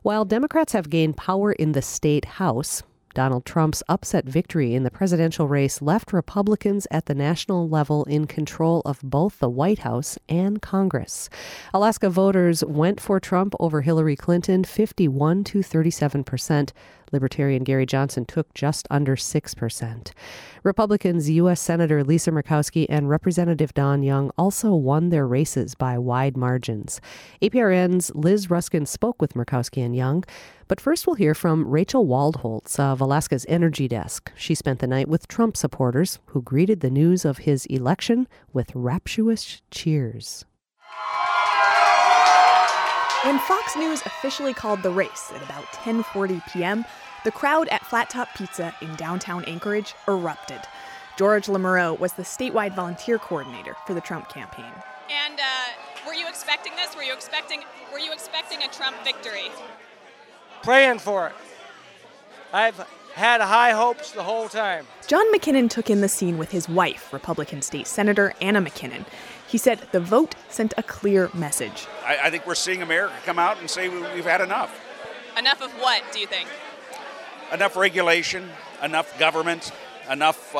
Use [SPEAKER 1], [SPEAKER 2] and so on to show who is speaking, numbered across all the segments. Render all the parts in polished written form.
[SPEAKER 1] While Democrats have gained power in the state House, Donald Trump's upset victory in the presidential race left Republicans at the national level in control of both the White House and Congress. Alaska voters went for Trump over Hillary Clinton 51 to 37%. Libertarian Gary Johnson took just under 6%. Republicans U.S. Senator Lisa Murkowski and Representative Don Young also won their races by wide margins. APRN's Liz Ruskin spoke with Murkowski and Young. But first we'll hear from Rachel Waldholtz of Alaska's Energy Desk. She spent the night with Trump supporters who greeted the news of his election with rapturous cheers.
[SPEAKER 2] When Fox News officially called the race at about 10:40 p.m., the crowd at Flat Top Pizza in downtown Anchorage erupted. George Lamoureux was the statewide volunteer coordinator for the Trump campaign.
[SPEAKER 3] And were you expecting this? Were you expecting a Trump victory?
[SPEAKER 4] Praying for it. I've had high hopes the whole time.
[SPEAKER 2] John McKinnon took in the scene with his wife, Republican State Senator Anna McKinnon. He said the vote sent a clear message.
[SPEAKER 5] I think we're seeing America come out and say we've had enough.
[SPEAKER 3] Enough of what, do you think?
[SPEAKER 5] Enough regulation, enough government, enough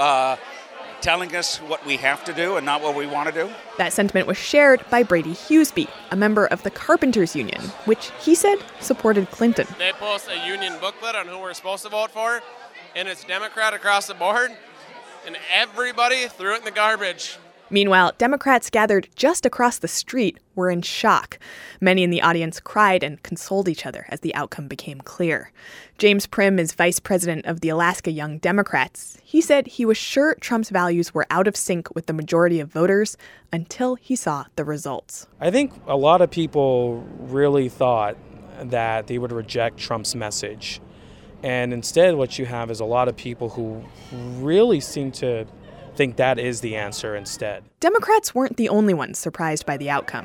[SPEAKER 5] telling us what we have to do and not what we want to do.
[SPEAKER 2] That sentiment was shared by Brady Hughesby, a member of the Carpenters Union, which he said supported Clinton.
[SPEAKER 6] They post a union booklet on who we're supposed to vote for, and it's Democrat across the board, and everybody threw it in the garbage.
[SPEAKER 2] Meanwhile, Democrats gathered just across the street were in shock. Many in the audience cried and consoled each other as the outcome became clear. James Prim is vice president of the Alaska Young Democrats. He said he was sure Trump's values were out of sync with the majority of voters until he saw the results.
[SPEAKER 7] I think a lot of people really thought that they would reject Trump's message. And instead, what you have is a lot of people who really seem to think that is the answer instead.
[SPEAKER 2] Democrats weren't the only ones surprised by the outcome.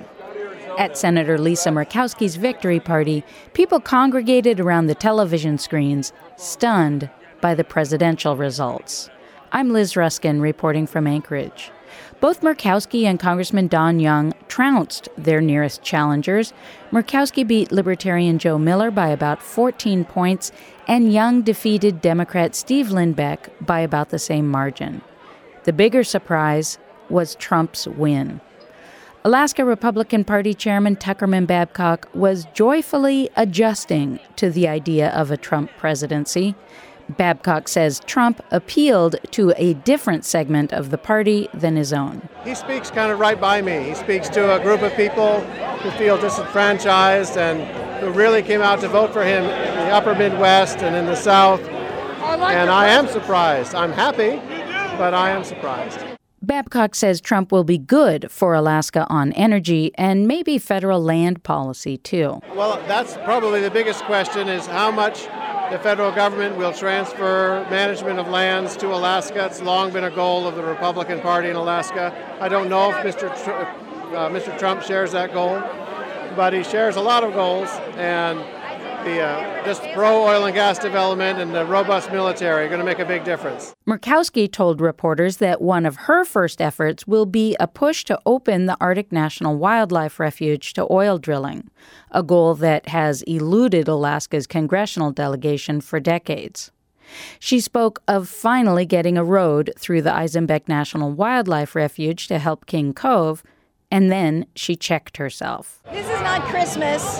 [SPEAKER 8] At Senator Lisa Murkowski's victory party, people congregated around the television screens, stunned by the presidential results. I'm Liz Ruskin reporting from Anchorage. Both Murkowski and Congressman Don Young trounced their nearest challengers. Murkowski beat Libertarian Joe Miller by about 14 points, and Young defeated Democrat Steve Lindbeck by about the same margin. The bigger surprise was Trump's win. Alaska Republican Party Chairman Tuckerman Babcock was joyfully adjusting to the idea of a Trump presidency. Babcock says Trump appealed to a different segment of the party than his own.
[SPEAKER 9] He speaks kind of right by me. He speaks to a group of people who feel disenfranchised and who really came out to vote for him in the upper Midwest and in the South. And I am surprised. I'm happy, but I am surprised.
[SPEAKER 8] Babcock says Trump will be good for Alaska on energy and maybe federal land policy, too.
[SPEAKER 9] Well, that's probably the biggest question, is how much the federal government will transfer management of lands to Alaska. It's long been a goal of the Republican Party in Alaska. I don't know if Mr. Trump shares that goal, but he shares a lot of goals, and the just pro-oil and gas development and the robust military are going to make a big difference.
[SPEAKER 8] Murkowski told reporters that one of her first efforts will be a push to open the Arctic National Wildlife Refuge to oil drilling, a goal that has eluded Alaska's congressional delegation for decades. She spoke of finally getting a road through the Eisenbeck National Wildlife Refuge to help King Cove, and then she checked herself.
[SPEAKER 10] This is not Christmas.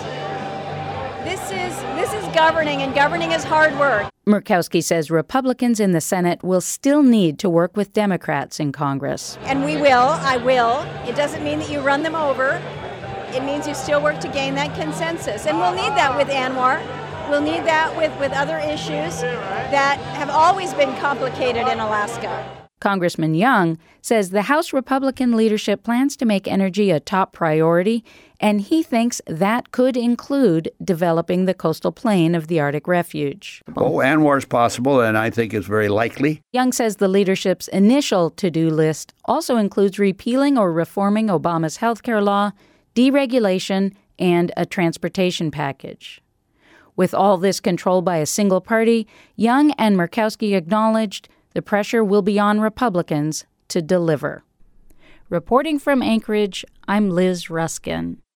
[SPEAKER 10] This is governing, and governing is hard work.
[SPEAKER 8] Murkowski says Republicans in the Senate will still need to work with Democrats in Congress.
[SPEAKER 10] And I will. It doesn't mean that you run them over. It means you still work to gain that consensus. And we'll need that with ANWR. We'll need that with other issues that have always been complicated in Alaska.
[SPEAKER 8] Congressman Young says the House Republican leadership plans to make energy a top priority, and he thinks that could include developing the coastal plain of the Arctic Refuge.
[SPEAKER 11] ANWR is possible, and I think it's very likely.
[SPEAKER 8] Young says the leadership's initial to-do list also includes repealing or reforming Obama's health care law, deregulation, and a transportation package. With all this controlled by a single party, Young and Murkowski acknowledged the pressure will be on Republicans to deliver. Reporting from Anchorage, I'm Liz Ruskin.